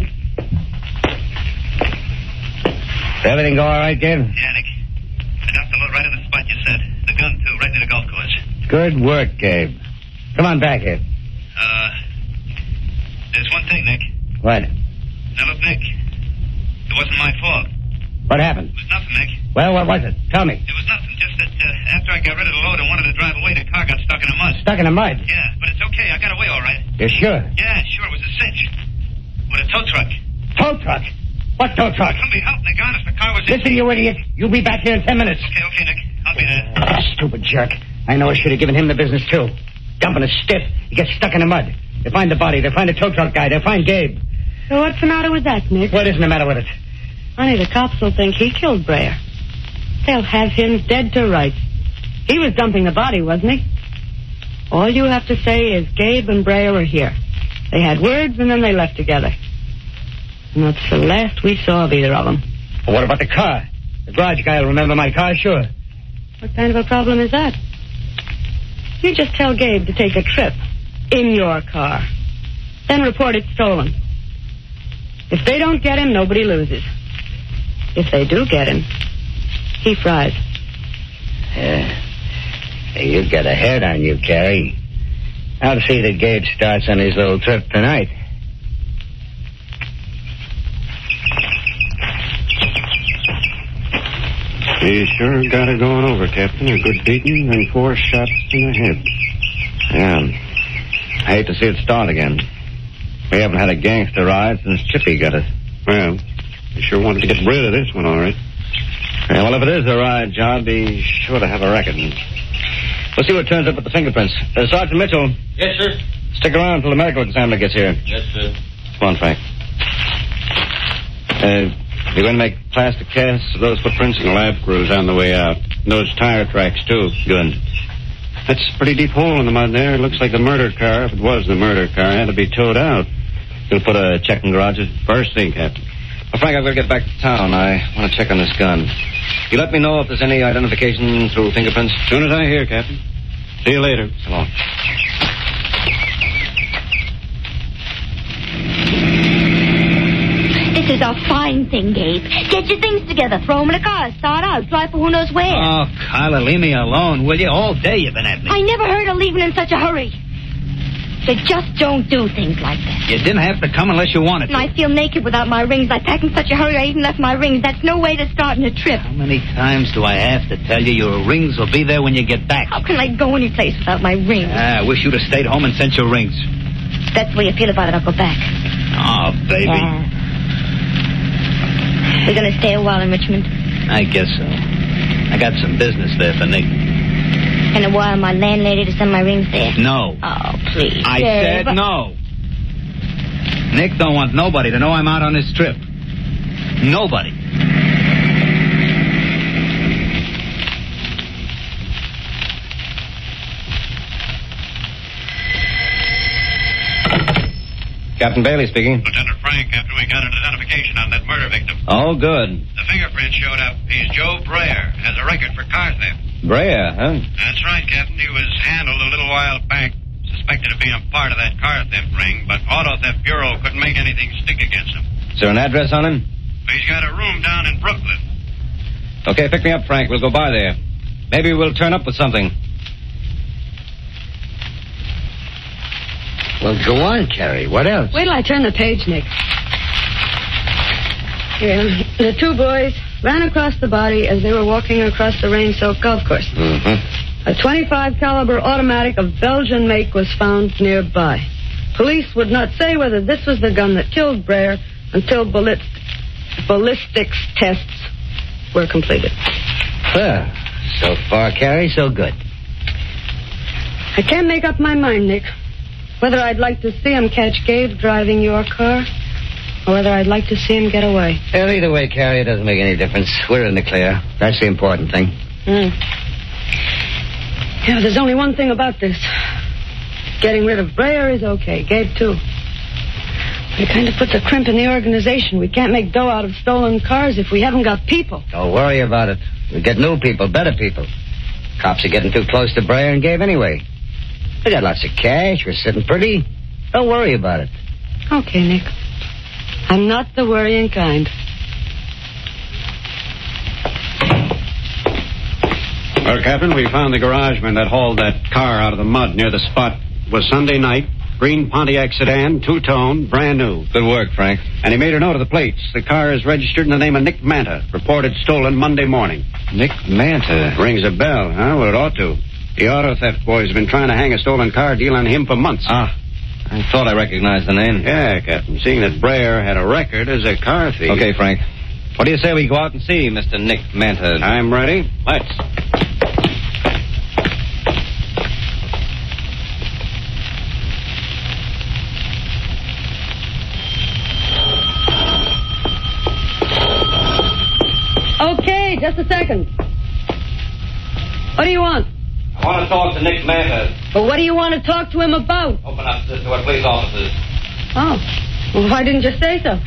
Q: Everything go all right, Gabe?
S: Yeah, Nick. I dumped the load right in the spot you said. The gun, too, right near the golf course.
Q: Good work, Gabe. Come on back here.
S: Uh, there's one thing, Nick.
Q: What?
S: Now, look, Nick. It wasn't my fault.
Q: What happened?
S: It was nothing, Nick.
Q: Well, what was it? Tell me.
S: It was nothing. Just that uh, after I got rid of the load and wanted to drive away, the car got stuck in the mud.
Q: Stuck in the mud?
S: Yeah, but it's okay. I got away all right.
Q: You're sure?
S: Yeah, sure. It was a cinch. With a tow truck.
Q: Tow truck? What tow truck?
S: Couldn't be helped, Nick. Honest, the car was...
Q: Listen, you idiot. You'll be back here in ten minutes.
S: Okay, okay, Nick. I'll be there.
Q: Stupid jerk. I know I should have given him the business, too. Dumping a stiff. He gets stuck in the mud. They find the body. They find the tow truck guy. They find Gabe.
R: So what's the matter with that, Nick?
Q: What isn't the matter with it?
R: Honey, the cops will think he killed Brayer. They'll have him dead to rights. He was dumping the body, wasn't he? All you have to say is Gabe and Brayer were here. They had words, and then they left together. And that's the last we saw of either of them.
Q: Well, what about the car? The garage guy will remember my car, sure.
R: What kind of a problem is that? You just tell Gabe to take a trip in your car. Then report it stolen. If they don't get him, nobody loses. If they do get him, he fries.
Q: Yeah. Hey, you got a head on you, Carrie. I'll see that Gabe starts on his little trip tonight.
T: He sure got it going over, Captain. A good beating and four shots in the head.
Q: Yeah. I hate to see it start again. We haven't had a gangster ride since Chippy got us.
T: Well, he sure wanted to get rid of this one, all right.
Q: Yeah, well, if it is a ride job, be sure to have a record. We'll see what turns up with the fingerprints. Uh, Sergeant Mitchell.
U: Yes, sir.
Q: Stick around until the medical examiner gets here.
U: Yes, sir.
Q: Come on, Frank. Uh, you going to make plastic casts of those footprints?
T: The lab crew's on the way out. Those tire tracks, too.
Q: Good.
T: That's a pretty deep hole in the mud there. It looks like the murder car, if it was the murder car, had to be towed out.
Q: You'll put a check in garages?
T: First thing, Captain.
Q: Well, Frank, I've got to get back to town. I want to check on this gun. You let me know if there's any identification through fingerprints?
T: As soon as I hear, Captain. See you later.
Q: So long.
K: This is a fine thing, Gabe. Get your things together, throw them in a car, start out, drive for who knows where.
S: Oh, Kyla, leave me alone, will you? All day you've been at me.
K: I never heard of leaving in such a hurry. You just don't do things like that.
S: You didn't have to come unless you wanted to.
K: And I feel naked without my rings. I packed in such a hurry I even left my rings. That's no way to start in a trip.
S: How many times do I have to tell you your rings will be there when you get back?
K: How can I go any place without my rings?
S: Ah, I wish you'd have stayed home and sent your rings.
K: That's the way you feel about it. I'll go back.
S: Oh, baby.
K: Yeah. We're going to stay a while in Richmond.
S: I guess so. I got some business there for Nick.
K: In a while, my landlady to send my rings there.
S: No.
K: Oh, please.
S: I
K: Dave.
S: said no. Nick don't want nobody to know I'm out on this trip. Nobody.
Q: Captain Bailey speaking.
N: Lieutenant Frank, after we got an identification on that murder victim.
Q: Oh, good.
N: The fingerprint showed up. He's Joe Brayer. Has a record for car theft.
Q: Brayer, huh?
N: That's right, Captain. He was handled a little while back, suspected of being a part of that car theft ring, but Auto Theft Bureau couldn't make anything stick against him.
Q: Is there an address on him?
N: He's got a room down in Brooklyn.
Q: Okay, pick me up, Frank. We'll go by there. Maybe we'll turn up with something. Well, go on, Carrie. What else?
R: Wait till I turn the page, Nick. Here, the two boys ran across the body as they were walking across the rain-soaked golf course.
Q: Mm-hmm.
R: A twenty-five caliber automatic of Belgian make was found nearby. Police would not say whether this was the gun that killed Breyer until ballit- ballistics tests were completed.
Q: Well, so far, Carrie, so good.
R: I can't make up my mind, Nick, whether I'd like to see him catch Gabe driving your car or whether I'd like to see him get away.
Q: Well, either way, Carrie, it doesn't make any difference. We're in the clear. That's the important thing.
R: Mm. Yeah, there's only one thing about this. Getting rid of Breyer is okay. Gabe, too. But it kind of puts a crimp in the organization. We can't make dough out of stolen cars if we haven't got people.
Q: Don't worry about it. We'll get new people, better people. Cops are getting too close to Breyer and Gabe anyway. We got lots of cash. We're sitting pretty. Don't worry about it.
R: Okay, Nick. I'm not the worrying kind.
T: Well, Captain, we found the garageman that hauled that car out of the mud near the spot. It was Sunday night. Green Pontiac sedan, two-tone, brand new.
O: Good work, Frank.
T: And he made a note of the plates. The car is registered in the name of Nick Manta, reported stolen Monday morning.
O: Nick Manta?
T: Rings a bell, huh? Well, it ought to. The auto theft boys have been trying to hang a stolen car deal on him for months.
O: Ah, I thought I recognized the name.
T: Yeah, Captain, seeing that Breyer had a record as a car thief.
O: Okay, Frank. What do you say we go out and see Mister Nick Manta?
T: I'm ready. Let's.
R: Okay, just a second. What do you want?
O: I want to talk to Nick Manta.
R: Well, what do you want to talk to him about?
O: Open up to, to our police officers.
R: Oh. Well, why didn't you say so?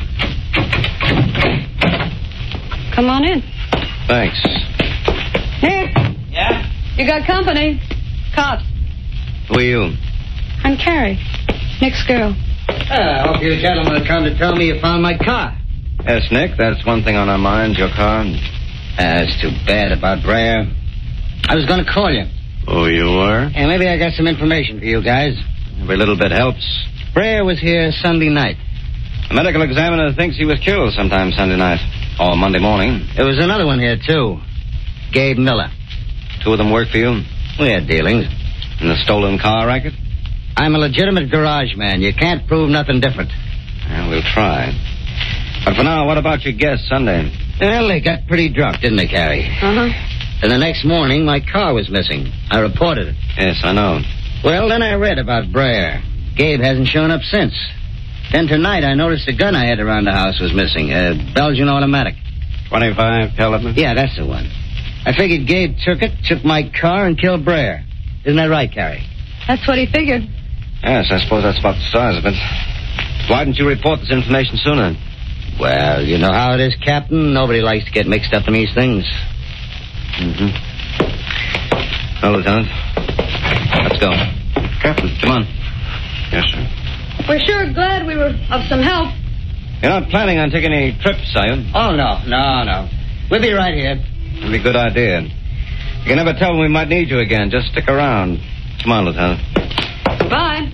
R: Come on in.
O: Thanks.
R: Nick.
O: Yeah?
R: You got company. Cops.
O: Who are you?
R: I'm Carrie. Nick's girl.
Q: Uh, I hope you gentlemen have come to tell me you found my car.
O: Yes, Nick, that's one thing on our minds, your car.
Q: That's too bad about Breyer. I was going to call you.
T: Oh, you were?
Q: And maybe I got some information for you guys.
O: Every little bit helps.
Q: Breyer was here Sunday night.
O: The medical examiner thinks he was killed sometime Sunday night. Or Monday morning.
Q: There was another one here, too. Gabe Miller.
O: Two of them work for you?
Q: We had dealings.
O: In the stolen car racket?
Q: I'm a legitimate garage man. You can't prove nothing different.
O: Well, we'll try. But for now, what about your guest Sunday?
Q: Well, they got pretty drunk, didn't they, Carrie?
R: Uh-huh.
Q: And the next morning, my car was missing. I reported it.
O: Yes, I know.
Q: Well, then I read about Breyer. Gabe hasn't shown up since. Then tonight, I noticed a gun I had around the house was missing. A Belgian automatic.
T: twenty-five caliber?
Q: Yeah, that's the one. I figured Gabe took it, took my car, and killed Breyer. Isn't that right, Carrie?
R: That's what he figured.
O: Yes, I suppose that's about the size of it. Why didn't you report this information sooner?
Q: Well, you know how it is, Captain. Nobody likes to get mixed up in these things.
O: Mm-hmm. Well, Lieutenant, let's go.
T: Captain.
O: Come on.
T: Yes, sir.
R: We're sure glad we were of some help.
O: You're not planning on taking any trips, are you?
Q: Oh, no, no, no. We'll be right here.
O: That'd be a good idea. You can never tell when we might need you again. Just stick around. Come on, Lieutenant.
R: Goodbye.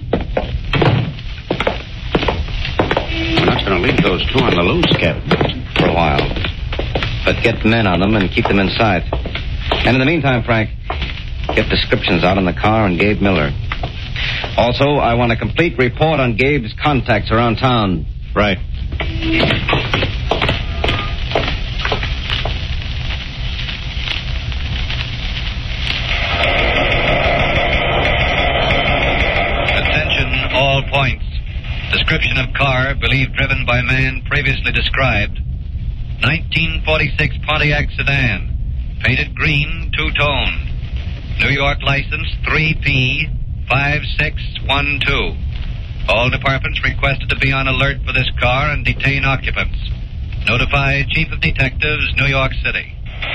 T: We're not going to leave those two on the loose, Captain.
O: For a while. But get men on them and keep them in sight. And in the meantime, Frank, get descriptions out on the car and Gabe Miller. Also, I want a complete report on Gabe's contacts around town.
T: Right.
N: Attention all points. Description of car believed driven by man previously described. nineteen forty-six Pontiac sedan. Painted green, two-tone. New York license three P five six one two. All departments requested to be on alert for this car and detain occupants. Notify Chief of Detectives, New York City.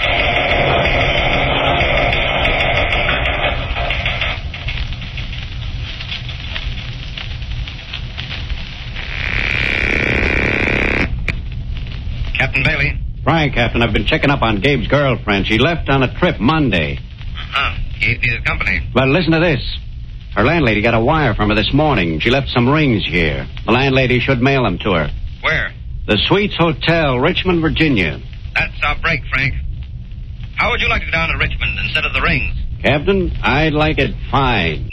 N: Captain Bailey.
T: Frank, Captain, I've been checking up on Gabe's girlfriend. She left on a trip Monday.
N: Uh-huh. He is company.
T: But listen to this. Her landlady got a wire from her this morning. She left some rings here. The landlady should mail them to her.
S: Where?
T: The Suites Hotel, Richmond, Virginia.
S: That's our break, Frank. How would you like to go down to Richmond instead of the rings?
T: Captain, I'd like it fine.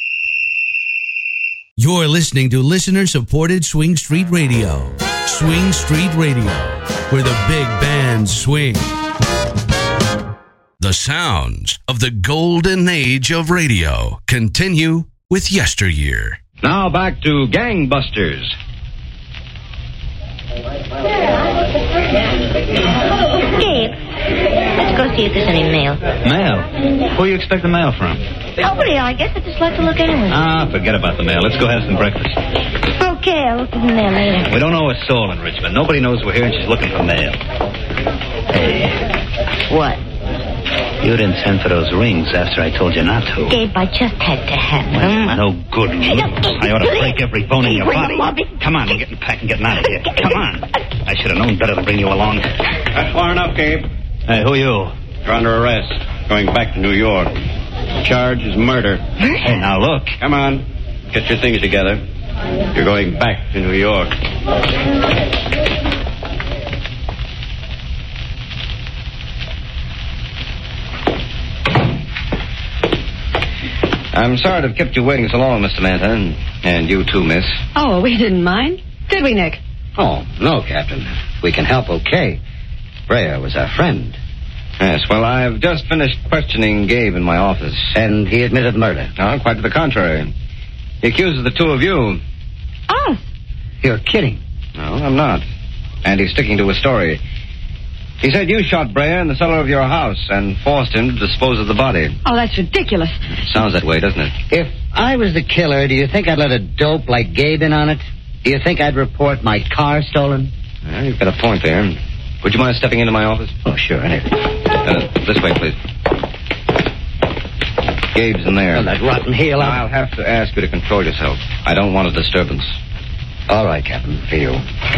B: You're listening to listener-supported Swing Street Radio. Swing Street Radio, where the big bands swing. The sounds of the golden age of radio continue with Yesteryear.
O: Now back to Gangbusters.
K: Gabe, let's go see if there's any mail.
S: Mail? Who you expect the mail from?
K: Nobody, I guess. I'd just like to look anyway.
S: Ah, forget about the mail. Let's go have some breakfast.
K: Okay, I'll look in there later.
S: We don't know a soul in Richmond. Nobody knows we're here and she's looking for mail. Hey.
K: What?
S: You didn't send for those rings after I told you not to.
K: Gabe, I just had to have them.
S: No good. I ought to break every bone in your body. Come on, we're getting packed and getting out of here. Come on. I should have known better to bring you along.
T: That's far enough, Gabe.
S: Hey, who are you?
T: You're under arrest. Going back to New York. The charge is murder.
S: Hey, now look.
T: Come on. Get your things together. You're going back to New York. I'm sorry to have kept you waiting so long, Mister Manta, and, and you too, miss.
R: Oh, we didn't mind. Did we, Nick?
Q: Oh, no, Captain. We can help, okay. Brea was our friend.
T: Yes, well, I've just finished questioning Gabe in my office.
Q: And he admitted murder.
T: No, quite to the contrary. He accuses the two of you.
R: Us?
Q: You're kidding.
T: No, I'm not. And he's sticking to his story. He said you shot Brea in the cellar of your house and forced him to dispose of the body.
R: Oh, that's ridiculous.
T: Sounds that way, doesn't it?
Q: If I was the killer, do you think I'd let a dope like Gabe in on it? Do you think I'd report my car stolen?
T: Well, you've got a point there. Would you mind stepping into my office?
Q: Oh, sure, anything.
T: Uh, this way, please. Gabe's in there.
Q: Oh, that rotten heel.
T: I'll have to ask you to control yourself. I don't want a disturbance.
Q: All right, Captain, for you.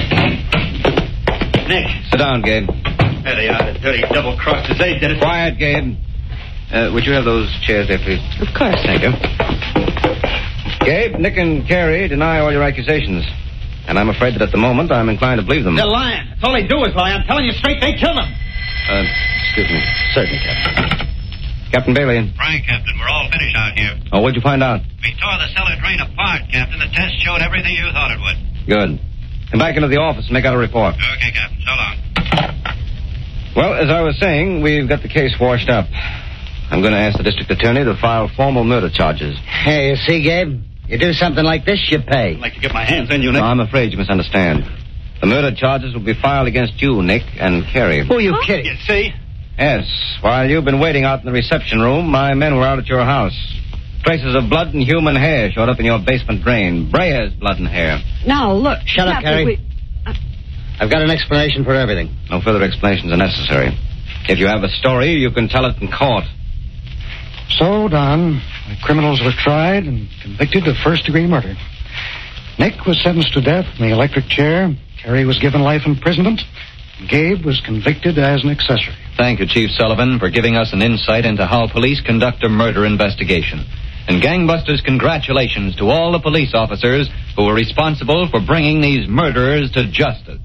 S: Nick.
T: Sit down, Gabe.
S: There they are, the dirty double-crossers. They did it.
T: Quiet, Gabe. Uh, would you have those chairs there, please?
R: Of course.
T: Thank you. Gabe, Nick, and Carrie deny all your accusations. And I'm afraid that at the moment I'm inclined to believe them.
S: They're lying. That's all they do is lie. I'm telling you straight, they killed them.
T: Uh, excuse me.
Q: Certainly, Captain.
T: Captain Bailey.
N: Right, Captain. We're all finished out here.
T: Oh, what'd you find out?
N: We tore the cellar drain apart, Captain. The test showed everything you thought it would.
T: Good. Come back into the office and make out a report.
N: Okay, Captain. So long.
T: Well, as I was saying, we've got the case washed up. I'm going to ask the district attorney to file formal murder charges.
Q: Hey, you see, Gabe? You do something like this, you pay.
S: I'd like to get my hands on you, Nick.
T: No, I'm afraid you misunderstand. The murder charges will be filed against you, Nick, and Carrie.
Q: Who are you kidding?
S: You see?
T: Yes. While you've been waiting out in the reception room, my men were out at your house. Traces of blood and human hair showed up in your basement drain. Brea's blood and hair.
R: Now, look.
Q: Shut up,
R: Captain,
Q: Carrie.
R: we-
Q: I've got an explanation for everything.
T: No further explanations are necessary. If you have a story, you can tell it in court.
P: So, Don, the criminals were tried and convicted of first-degree murder. Nick was sentenced to death in the electric chair. Carrie was given life imprisonment. Gabe was convicted as an accessory.
O: Thank you, Chief Sullivan, for giving us an insight into how police conduct a murder investigation. And Gangbusters, congratulations to all the police officers who were responsible for bringing these murderers to justice.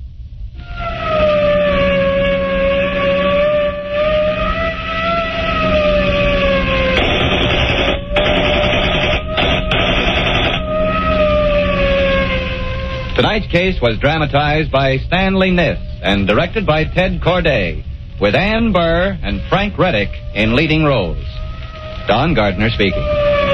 O: Tonight's case was dramatized by Stanley Niss and directed by Ted Corday, with Ann Burr and Frank Reddick in leading roles. Don Gardner speaking.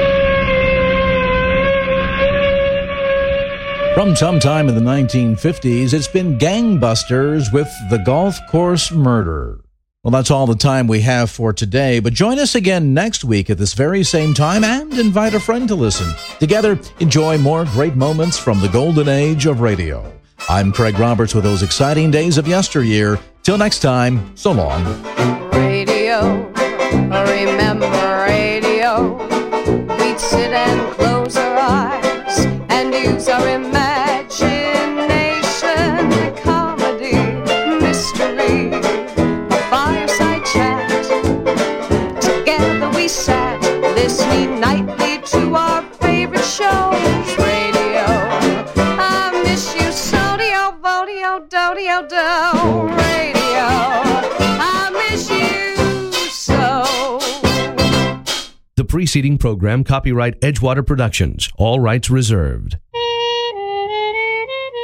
C: From sometime in the nineteen fifties, it's been Gangbusters with The Golf Course Murder. Well, that's all the time we have for today, but join us again next week at this very same time and invite a friend to listen. Together, enjoy more great moments from the golden age of radio. I'm Craig Roberts with those exciting days of yesteryear. Till next time, so long.
A: Radio, remember radio. We'd sit and close our eyes and use our imagination. Comedy, mystery, a fireside chat. Together we sat, listening nightly to our do-do-do-do, radio. I miss you so.
B: The preceding program, copyright Edgewater Productions, all rights reserved.